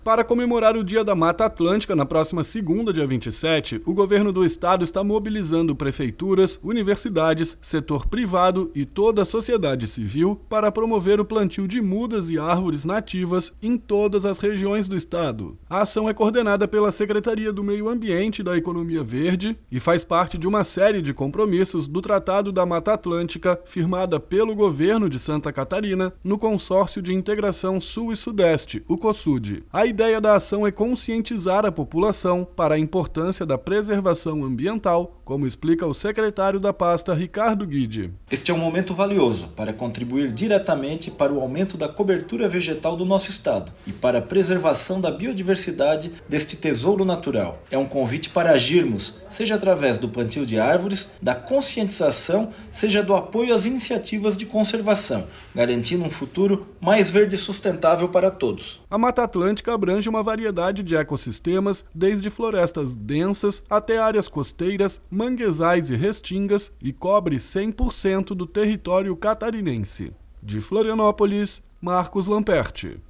Para comemorar o Dia da Mata Atlântica, na próxima segunda, dia 27, o governo do estado está mobilizando prefeituras, universidades, setor privado e toda a sociedade civil para promover o plantio de mudas e árvores nativas em todas as regiões do estado. A ação é coordenada pela Secretaria do Meio Ambiente e da Economia Verde e faz parte de uma série de compromissos do Tratado da Mata Atlântica, firmada pelo governo de Santa Catarina no Consórcio de Integração Sul e Sudeste, o COSUD. A ideia da ação é conscientizar a população para a importância da preservação ambiental, como explica o secretário da pasta, Ricardo Guide. Este é um momento valioso para contribuir diretamente para o aumento da cobertura vegetal do nosso estado e para a preservação da biodiversidade deste tesouro natural. É um convite para agirmos, seja através do plantio de árvores, da conscientização, seja do apoio às iniciativas de conservação, garantindo um futuro mais verde e sustentável para todos. A Mata Atlântica abrange uma variedade de ecossistemas, desde florestas densas até áreas costeiras, manguezais e restingas, e cobre 100% do território catarinense. De Florianópolis, Marcos Lamperti.